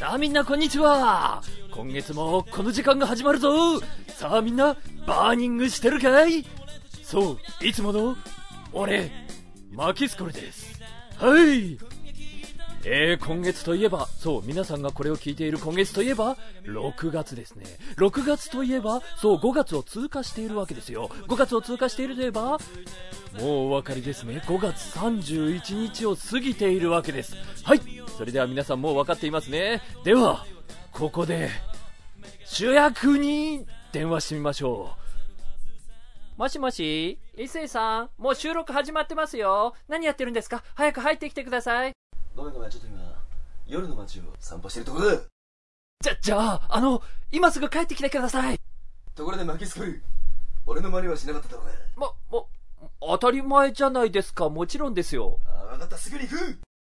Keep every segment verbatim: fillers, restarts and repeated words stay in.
さあみんなこんにちは。今月もこの時間が始まるぞ。さあみんなバーニングしてるかい？そう、いつもの俺マキスコルです。はい。えー、今月といえば、そう、皆さんがこれを聞いている今月といえば、ろくがつですね。ろくがつといえば、そう、ごがつを通過しているわけですよ。ごがつを通過しているといえば、もうお分かりですね。ごがつさんじゅういちにちを過ぎているわけです。はい。それでは皆さんもう分かっていますね。では、ここで、主役に電話してみましょう。もしもし、一星さん、もう収録始まってますよ。何やってるんですか？早く入ってきてください。 ごめんごめん、ちょっと今夜の街を散歩してるところだ。 じゃ、じゃあ、あの、今すぐ帰ってきてください。 ところでマキスコル、俺の真似はしなかっただろうね。 ま、ま、当たり前じゃないですか。もちろんですよ。 ああ、分かった、すぐに行く。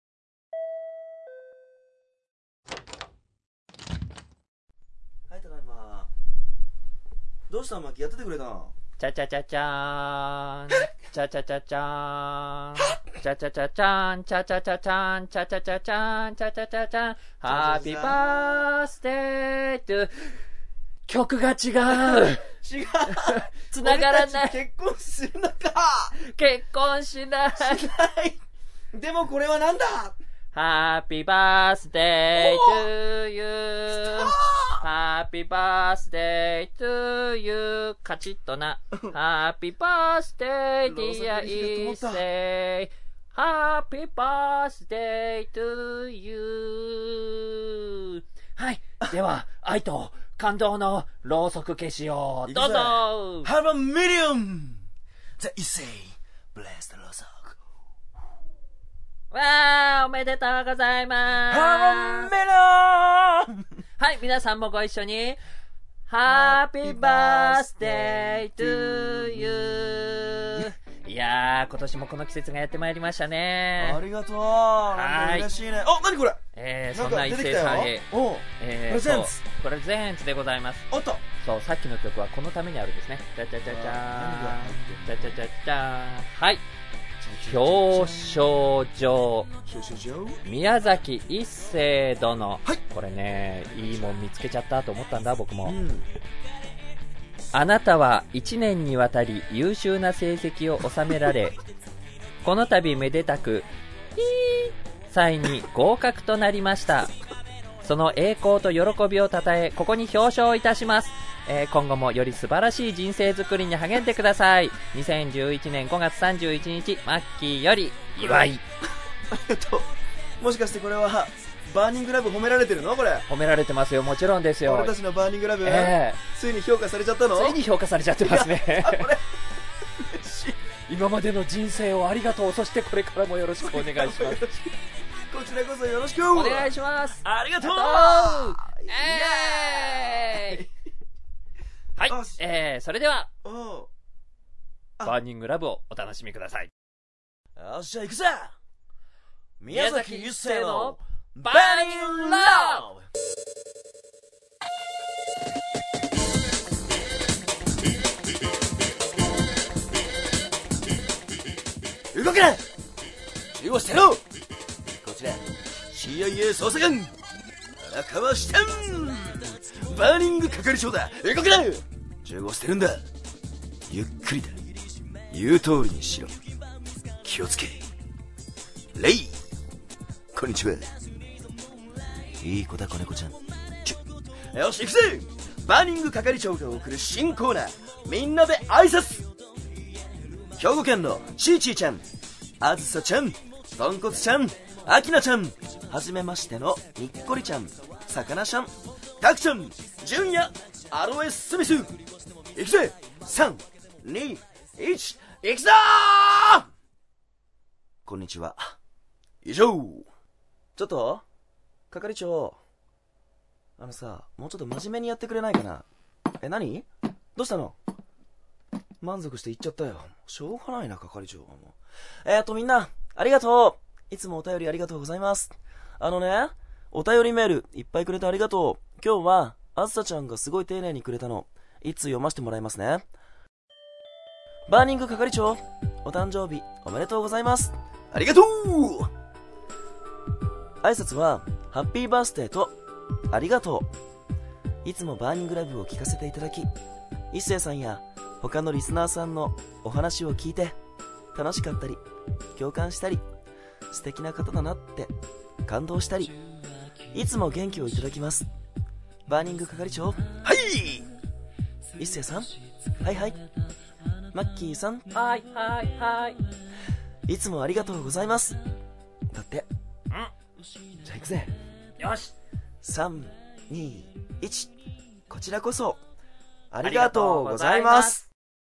はい、ただいま。どうしたマキ、やっててくれたの？ チャチャチャチャーン、チャチャチャチャーン、チャチャチャチャーン、チャチャチャチャーン、チャチャチャチャーン、チャチャチャチャーン、ハッピーバースデートゥ、曲が違う。 違う。 つながらない。 結婚するのか。 結婚しない。 しない。でもこれはなんだ。 ハッピーバースデートゥーユー。ハッピーバースデートゥーユー。カチッとな。ハッピーバースデーディアイッセイ。ハッピーバースデートゥーユー。はい。では、愛と感動のろうそく消しをどうぞ。 Have a million! じゃあ一斉、ブレストろうそく。 わー、おめでとうございます。 Have a million! はい、皆さんもご一緒に。Happy birthday to you。いやー、今年もこの季節がやってまいりましたね。 ありがとう。はい。嬉しいね。あ、なにこれ？ えー、そんな一星さんへ。 えー、プレゼンツ。 プレゼンツでございます。 おっと。 そう、さっきの曲はこのためにあるんですね。じゃじゃじゃじゃーん。じゃじゃじゃじゃーん。はい。表彰状、宮崎一生殿、はい、これね、いいもん見つけちゃったと思ったんだ僕も、うん、あなたはいちねんにわたり優秀な成績を収められこの度めでたく際に合格となりました。その栄光と喜びをたたえここに表彰いたします。えー、今後もより素晴らしい人生づくりに励んでください。にせんじゅういちねんごがつさんじゅういちにちマッキーより祝い。 ありがとう。もしかしてこれはバーニングラブ褒められてるの？これ褒められてますよ。もちろんですよ。 俺たちのバーニングラブ、 えー、ついに評価されちゃったの？ ついに評価されちゃってますね。これ今までの人生をありがとう。そしてこれからもよろしくお願いします。 こちらこそよろしくお願いします。 ありがとう。 イエーイ。はい、えー、それではバーニングラブをお楽しみください。 よっしゃ行くぜ。宮崎一生のバーニングラブ。動け。中央してろ。こちら シーアイエー 捜査官荒川支店バーニング係長だ。動けな。中央してるんだ。ゆっくりだ。言う通りにしろ。気をつけ。レイ。こんにちは。いい子だ子猫ちゃん。ちょよし行くぜ。バーニング係長が送る新コーナー、みんなで挨拶。兵庫県のちーちーちゃん、あずさちゃん、とんこつちゃん、あきなちゃん、はじめましてのにっこりちゃん、さかなちゃん、たくちゃん、じゅんや、アロエスミス。いくぜ。さん、に、いち、いくぞー。こんにちは。以上。ちょっと係長、あのさ、もうちょっと真面目にやってくれないかな。え、何？どうしたの？満足して言っちゃったよ。しょうがないな、係長。えーとみんな、ありがとう。いつもお便りありがとうございます。あのね、お便りメールいっぱいくれてありがとう。今日はあずさちゃんがすごい丁寧にくれたの。いつ読ませてもらいますね。バーニング係長、お誕生日おめでとうございます。ありがとう。挨拶はハッピーバースデーとありがとう。いつもバーニングラブを聞かせていただき、一星さんや他のリスナーさんのお話を聞いて楽しかったり共感したり、素敵な方だなって感動したり、いつも元気をいただきます。バーニング係長。 はい。 一星さん。はいはい。マッキーさん。 はいはいはい。 いつもありがとうございます。だって。 うん。 じゃあ行くぜ。 よし。 さん、に、いち。こちらこそありがとうございます。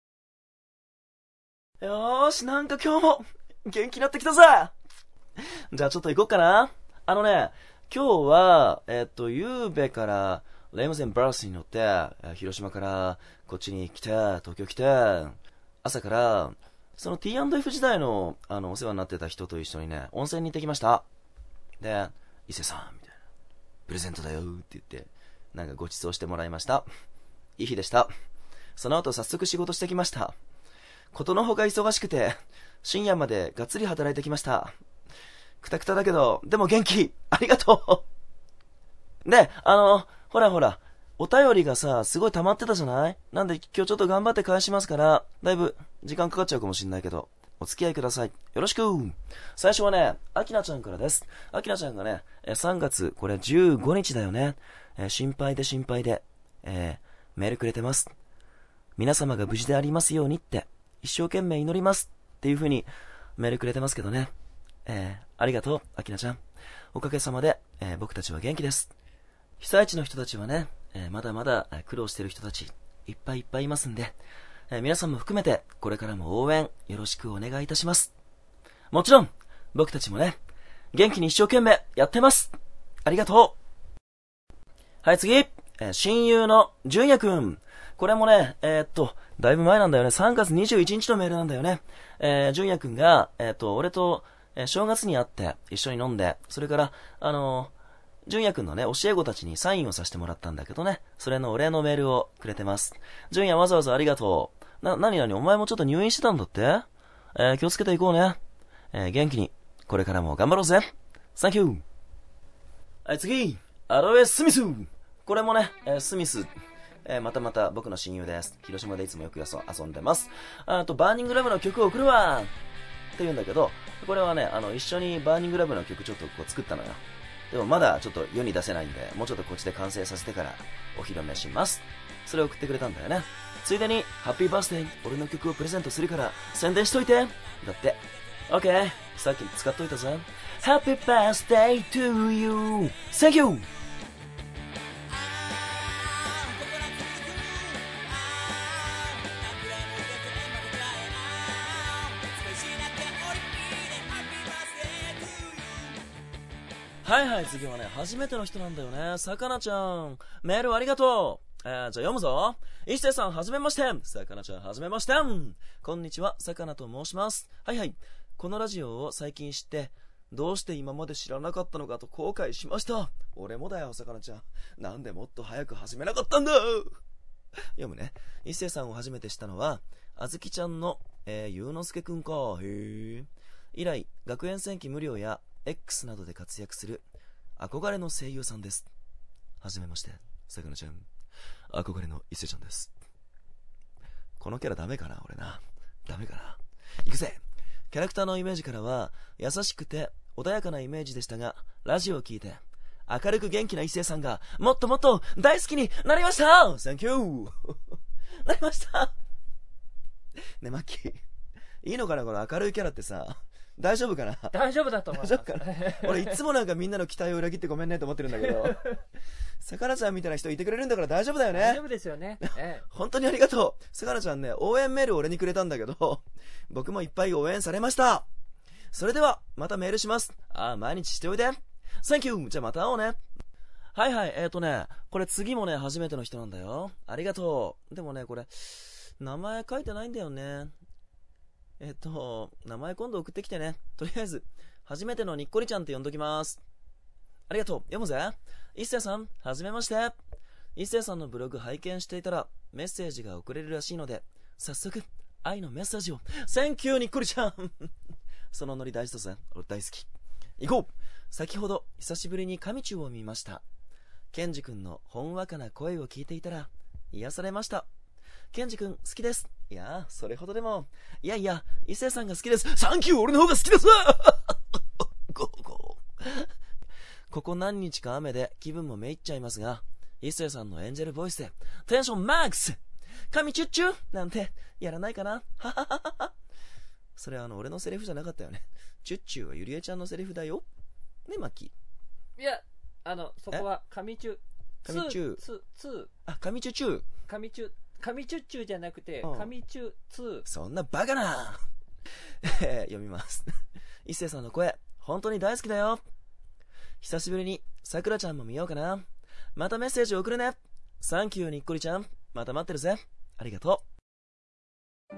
よーし、なんか今日も元気になってきたぜ。じゃあちょっと行こっかな。あのね、今日は、えっと、ゆうべからレイムゼンバースに乗って、広島からこっちに来て、東京来て、朝から、その ティーアンドエフ 時代の、あの、お世話になってた人と一緒にね、温泉に行ってきました。で、伊勢さん、みたいな。プレゼントだよって言って、なんかご馳走してもらいました。いい日でした。その後早速仕事してきました。ことのほか忙しくて、深夜までがっつり働いてきました。くたくただけど、でも元気ありがとうで、あの、ほらほら、お便りがさ、すごい溜まってたじゃない？なんで今日ちょっと頑張って返しますから、だいぶ時間かかっちゃうかもしんないけど、お付き合いください。よろしく。最初はね、アキナちゃんからです。アキナちゃんがね、さんがつ、これじゅうごにちだよね。えー、心配で心配で、えー、メールくれてます。皆様が無事でありますようにって、一生懸命祈りますっていう風にメールくれてますけどね。えー、ありがとう、アキナちゃん。おかげさまで、えー、僕たちは元気です。被災地の人たちはね、えー、まだまだ苦労してる人たち、いっぱいいっぱいいますんで、えー、皆さんも含めて、これからも応援、よろしくお願いいたします。もちろん、僕たちもね、元気に一生懸命やってます。ありがとう。はい、次、えー、親友の純也くん。これもね、えー、っと、だいぶ前なんだよね。さんがつにじゅういちにちのメールなんだよね。えー、純也くんが、えー、っと、俺と、えー、正月に会って、一緒に飲んで、それから、あのー、純也くんのね、教え子たちにサインをさせてもらったんだけどね、それのお礼のメールをくれてます。純也わざわざありがとう。な、なになにお前もちょっと入院してたんだって？えー、気をつけていこうね。えー、元気に、これからも頑張ろうぜ。サンキュー。はい、次。アロエ・スミス。これもね、えー、スミス。えー、またまた僕の親友です。広島でいつもよく遊んでます。あと、バーニングラブの曲を送るわって言うんだけど、これはね、あの、一緒にバーニングラブの曲ちょっとこう作ったのよ。でもまだちょっと世に出せないんで、もうちょっとこっちで完成させてからお披露目します。それを送ってくれたんだよね。ついでに、ハッピーバースデー、俺の曲をプレゼントするから宣伝しといて。だって。オッケー。さっき使っといたぜ。ハッピーバースデー to you. Thank you. はいはい、次はね、初めての人なんだよね。さかなちゃん。メールありがとう。えー、じゃあ読むぞ。一星さん、はじめまして。さかなちゃん、はじめまして。こんにちは、さかなと申します。はいはい。このラジオを最近知って、どうして今まで知らなかったのかと後悔しました。俺もだよ、さかなちゃん。なんでもっと早く始めなかったんだ。読むね。一星さんを初めて知ったのは、あずきちゃんの、えー、ゆうのすけくんか。へー。以来、学園戦記無料や、X などで活躍する憧れの声優さんです。はじめまして、さかなちゃん。憧れの伊勢ちゃんです。このキャラダメかな俺な。ダメかな。いくぜ。キャラクターのイメージからは優しくて穏やかなイメージでしたが、ラジオを聞いて明るく元気な伊勢さんがもっともっと大好きになりました。サンキュー。なりました。ね、マッキー。いいのかなこの明るいキャラってさ。大丈夫かな。 大丈夫だと思います。 大丈夫かな。俺いつもなんかみんなの期待を裏切ってごめんねと思ってるんだけど、さかなちゃんみたいな人いてくれるんだから大丈夫だよね。 大丈夫ですよね。 ええ、本当にありがとう。さかなちゃんね、応援メール俺にくれたんだけど、僕もいっぱい応援されました。それではまたメールします。ああ、毎日しておいで。サンキュー。じゃあまた会おうね。はいはい、えーとね、これ次もね、初めての人なんだよ。ありがとう。でもね、これ名前書いてないんだよね。えっと、名前今度送ってきてね。とりあえず、初めてのにっこりちゃんって呼んどきます。ありがとう。読むぜ。一星さん、はじめまして。一星さんのブログ拝見していたら、メッセージが送れるらしいので、早速、愛のメッセージを。Thank you にっこりちゃん。そのノリ大事だぜ。俺大好き。行こう。先ほど、久しぶりに神中を見ました。 ケンジ君のほんわかな声を聞いていたら癒されました。ケンジ君好きです。いや、それほどでも。いやいや、一星さんが好きです。サンキュー、俺の方が好きですゴーゴーここ何日か雨で気分もめいっちゃいますが、一星さんのエンジェルボイスでテンションマックス神チュッチュなんてやらないかなはははは。それはあの俺のセリフじゃなかったよね。チュッチュはゆりえちゃんのセリフだよね、マッキー。いや、あのそこは神チュ神チュツーツーあ、神チュチュ神チュ神チュッチュじゃなくて神チュツー。 そんなバカな読みます一星さんの声本当に大好きだよ。久しぶりにさくらちゃんも見ようかな。またメッセージ送るね。サンキューにっこりちゃん、また待ってるぜ。ありがとう。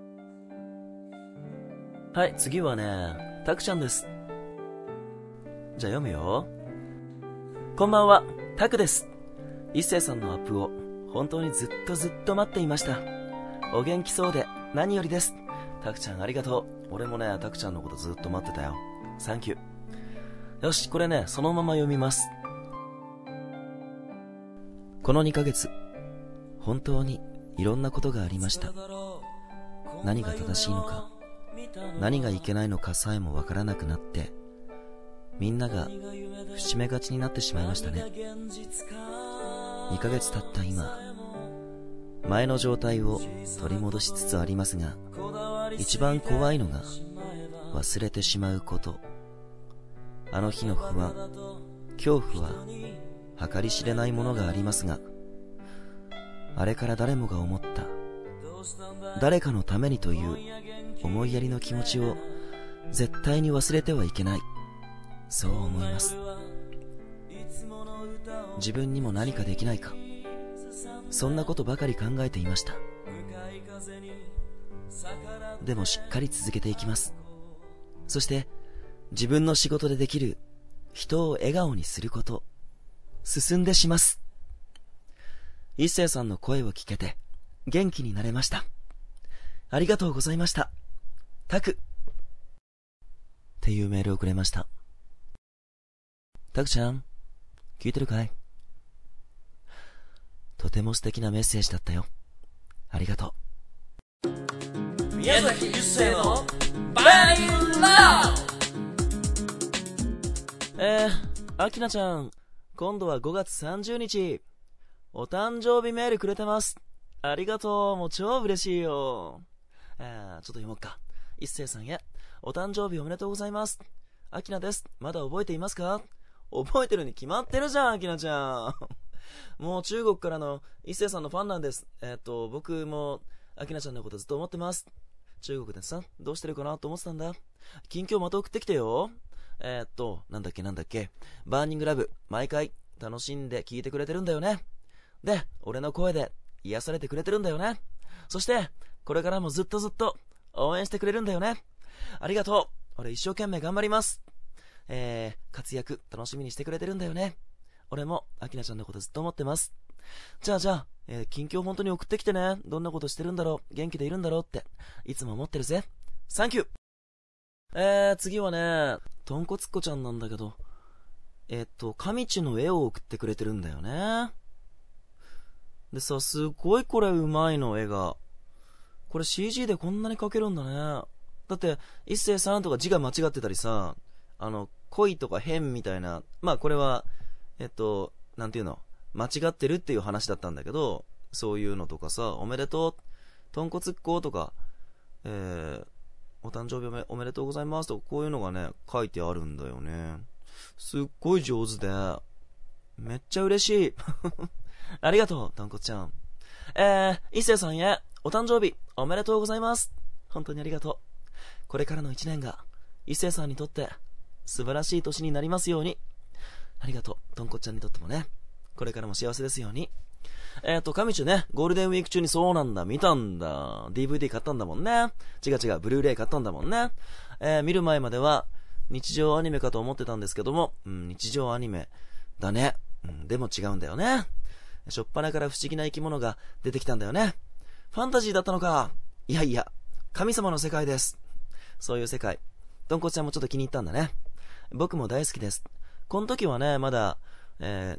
はい、次はね、たくちゃんです。じゃあ読むよ。こんばんは、たくです。一星さんのアップを本当にずっとずっと待っていました。お元気そうで何よりです。たくちゃんありがとう。俺もね、たくちゃんのことずっと待ってたよ。サンキュー。よし、これね、そのまま読みます。このにかげつ、本当にいろんなことがありました。何が正しいのか、何がいけないのかさえもわからなくなって、みんなが節目がちになってしまいましたね。にかげつ経った今、前の状態を取り戻しつつありますが、一番怖いのが忘れてしまうこと。あの日の不安、恐怖は計り知れないものがありますが、あれから誰もが思った誰かのためにという思いやりの気持ちを絶対に忘れてはいけない、そう思います。自分にも何かできないか、そんなことばかり考えていました。でもしっかり続けていきます。そして自分の仕事でできる人を笑顔にすること、進んでします。一星さんの声を聞けて元気になれました。ありがとうございました。タクっていうメールをくれました。タクちゃん、聞いてるかい？とても素敵なメッセージだったよ。ありがとう。 宮崎一生のバーニングラブ。えー、アキナちゃん、今度はごがつさんじゅうにち、お誕生日メールくれてます。ありがとう、もう超嬉しいよ。えー、ちょっと読もうか。一星さんへ、お誕生日おめでとうございます。アキナです。まだ覚えていますか？覚えてるに決まってるじゃん、アキナちゃん。もう中国からの一星さんのファンなんです。えっと、僕もアキナちゃんのことずっと思ってます。中国でさ、どうしてるかなと思ってたんだ。近況また送ってきてよ。えー、っと、なんだっけなんだっけ。バーニングラブ、毎回楽しんで聞いてくれてるんだよね。で、俺の声で癒されてくれてるんだよね。そして、これからもずっとずっと応援してくれるんだよね。ありがとう。俺一生懸命頑張ります。えー、活躍楽しみにしてくれてるんだよね。俺もアキナちゃんのことずっと思ってます。じゃあじゃあ、えー、近況本当に送ってきてね。どんなことしてるんだろう、元気でいるんだろうっていつも思ってるぜ。サンキュー。えー、次はね、とんこつっこちゃんなんだけど、えっと神地の絵を送ってくれてるんだよね。でさ、すごいこれうまいの、絵が。これ シージー でこんなに描けるんだね。だって一星さんとか字が間違ってたりさ、あの恋とか変みたいな、まあこれはえっとなんていうの、間違ってるっていう話だったんだけど、そういうのとかさ、おめでとう、とんこつっことか、えー、お誕生日お め, おめでとうございますとか、こういうのがね書いてあるんだよね。すっごい上手でめっちゃ嬉しいありがとう、とんこつちゃん。えー、一星さんへお誕生日おめでとうございます。本当にありがとう。これからの一年が一星さんにとって素晴らしい年になりますように。ありがとう、とんこっちゃんにとってもね。これからも幸せですように。えっと、神中ね、ゴールデンウィーク中にそうなんだ、見たんだ。ディーブイディー 買ったんだもんね。違う違う、ブルーレイ買ったんだもんね。えー、見る前までは日常アニメかと思ってたんですけども、うん、日常アニメだね。うん、でも違うんだよね。しょっぱなから不思議な生き物が出てきたんだよね。ファンタジーだったのか。いやいや、神様の世界です。そういう世界、とんこつちゃんもちょっと気に入ったんだね。僕も大好きです。この時はね、まだ、えー、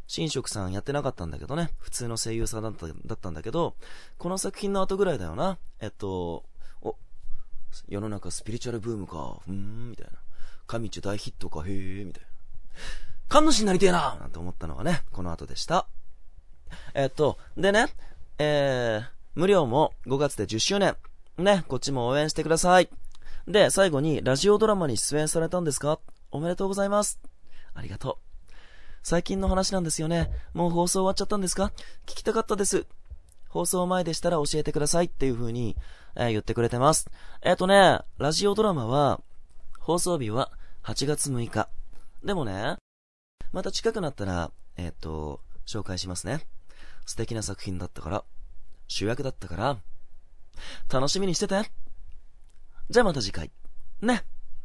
神職さんやってなかったんだけどね、普通の声優さんだった、だったんだけど、この作品の後ぐらいだよな。えっと、お、世の中スピリチュアルブームか、うーん、みたいな。神中大ヒットか、へー、みたいな。神主になりてえななんて思ったのはね、この後でした。えっと、でね、えー、無料もごがつでじゅっしゅうねん。ね、こっちも応援してください。で、最後にラジオドラマに出演されたんですか？おめでとうございます。ありがとう。最近の話なんですよね。もう放送終わっちゃったんですか？聞きたかったです。放送前でしたら教えてくださいっていう風に、えー、言ってくれてます。えっとね、ラジオドラマは、放送日ははちがつむいか。でもね、また近くなったら、えっと、紹介しますね。素敵な作品だったから、主役だったから、楽しみにしてて。じゃあまた次回。ね。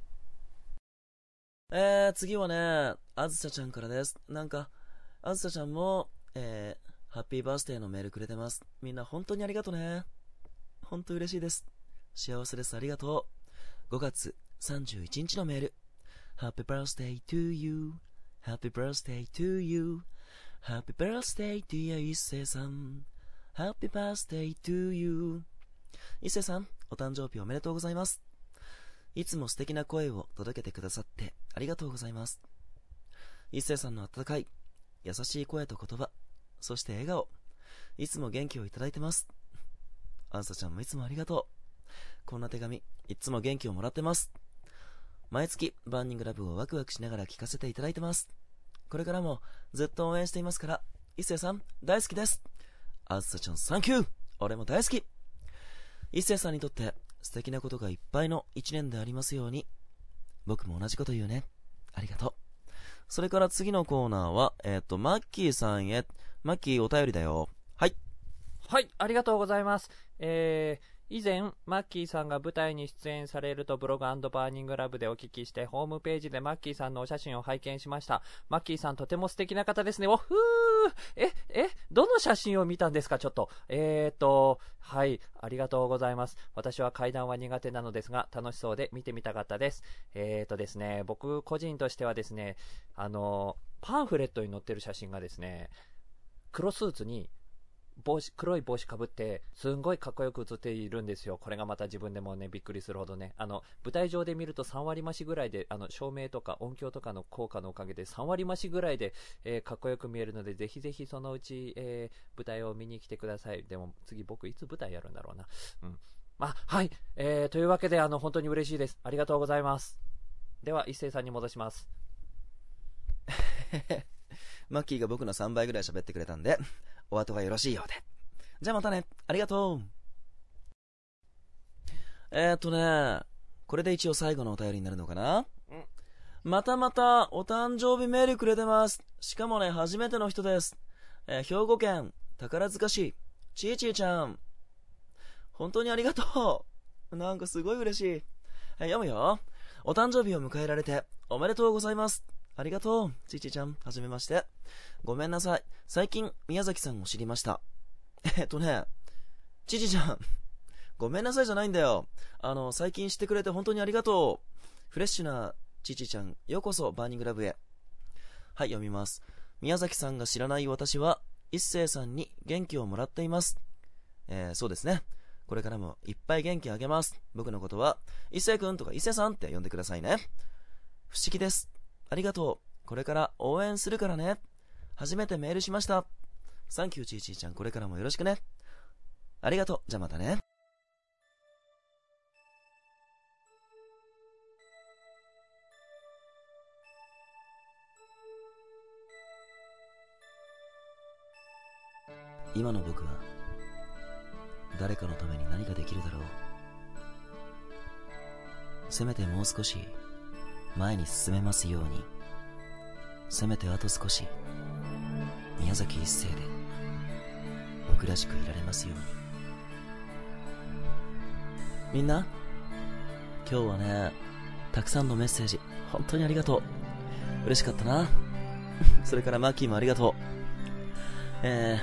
えー、次はね、あずさちゃんからです。なんか、あずさちゃんも、えー、ハッピーバースデーのメールくれてます。みんな本当にありがとね。本当嬉しいです。幸せです。ありがとう。ごがつさんじゅういちにちのメール。Happy birthday to you.Happy birthday to you.Happy birthday dear 一星さん。Happy birthday to you. 一星さん、お誕生日おめでとうございます。いつも素敵な声を届けてくださってありがとうございます。一星さんの温かい、優しい声と言葉、そして笑顔、いつも元気をいただいてます。あんさちゃんもいつもありがとう。こんな手紙、いつも元気をもらってます。毎月、バーニングラブをワクワクしながら聞かせていただいてます。これからもずっと応援していますから、一星さん、大好きです。あずさちゃん、サンキュー。俺も大好き。一星さんにとって素敵なことがいっぱいの一年でありますように。僕も同じこと言うね。ありがとう。それから次のコーナーは、えっと、マッキーさんへ。マッキーお便りだよ。はい。 はい、ありがとうございます。えー、以前、マッキーさんが舞台に出演されるとブログ&バーニングラブでお聞きして、ホームページでマッキーさんのお写真を拝見しました。マッキーさんとても素敵な方ですね。おふーえ、え、どの写真を見たんですかちょっと。えーと、はい、ありがとうございます。私は階段は苦手なのですが、楽しそうで見てみたかったです。えーとですね、僕個人としてはですね、あの、パンフレットに載ってる写真がですね、黒スーツに、帽子黒い帽子かぶってすんごいかっこよく写っているんですよ。これがまた自分でもねびっくりするほどね、あの舞台上で見るとさんわり増しぐらいで、あの照明とか音響とかの効果のおかげでさんわり増しぐらいで、えー、かっこよく見えるので、ぜひぜひそのうち、えー、舞台を見に来てください。でも次僕いつ舞台やるんだろうな。うんあはい、えー、というわけであの本当に嬉しいです。ありがとうございます。では一星さんに戻します。 マッキーが僕のさんばいぐらい喋ってくれたんでお後がよろしいようで。じゃあまたね。ありがとう。えーっとね、これで一応最後のお便りになるのかな。またまたお誕生日メールくれてます。しかもね、初めての人です。えー、兵庫県宝塚市ちーちーちゃん。本当にありがとう。なんかすごい嬉しい。えー、読むよ。お誕生日を迎えられておめでとうございます。ありがとう。ちーちーちゃん、はじめまして。ごめんなさい。最近、宮崎さんを知りました。えっとね、ちちちゃん、ごめんなさいじゃないんだよ。あの、最近知ってくれて本当にありがとう。フレッシュなちちちゃん、ようこそバーニングラブへ。はい、読みます。宮崎さんが知らない私は、一星さんに元気をもらっています。えー、そうですね。これからもいっぱい元気あげます。僕のことは、一星くんとか一星さんって呼んでくださいね。不思議です。ありがとう。これから応援するからね。初めてメールしました。サンキューちーちーちゃん、これからもよろしくね。ありがとう。じゃあまたね。今の僕は誰かのために何ができるだろう。せめてもう少し前に進めますように。せめてあと少し宮崎一星で僕らしくいられますように。みんな、今日はね、たくさんのメッセージ本当にありがとう。嬉しかったな。それからマッキーもありがとう。え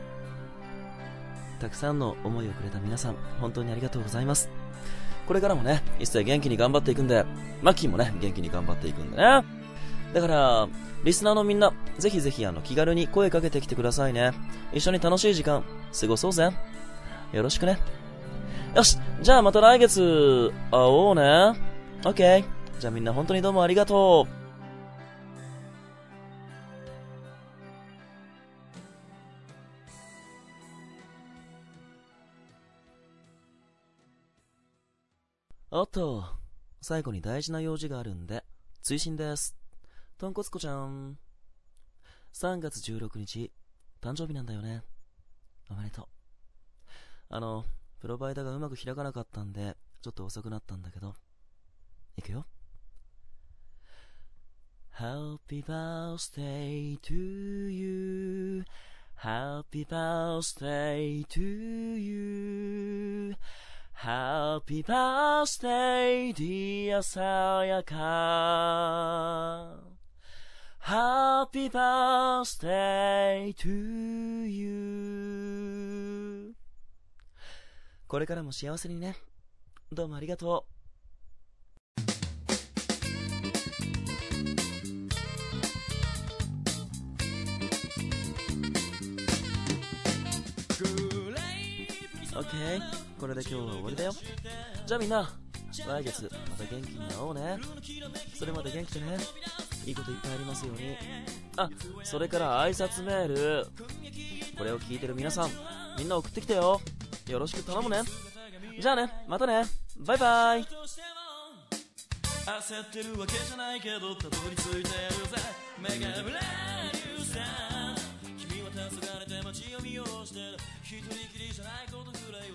ー、たくさんの思いをくれた皆さん本当にありがとうございます。これからもね、一星元気に頑張っていくんで、マッキーもね元気に頑張っていくんでね。 だから、リスナーのみんな、ぜひぜひあの気軽に声かけてきてくださいね。一緒に楽しい時間、過ごそうぜ。よろしくね。よし、じゃあまた来月、会おうね。オッケー。じゃあみんな本当にどうもありがとう。おっと、最後に大事な用事があるんで、追伸です。とんこつこちゃん。さんがつじゅうろくにち、誕生日なんだよね。おめでとう。あの、プロバイダーがうまく開かなかったんで、ちょっと遅くなったんだけど。いくよ。Happy birthday to you. Happy birthday to you.Happy birthday, dear さやか Happy birthday to you これからも幸せにね。どうもありがとう。オッケー、これで今日は終わりだよ。じゃあみんな、来月また元気に会おうね。それまで元気でね。いいこといっぱいありますように。あ、それから挨拶メール。これを聞いてる皆さん、みんな送ってきてよ。よろしく頼むね。じゃあね、またね。バイバイ。焦ってるわけじゃないけど、たどり着いてるぜ。目がブレーさ。君は黄昏れて街を見下ろしてる。一人きりじゃないことぐらい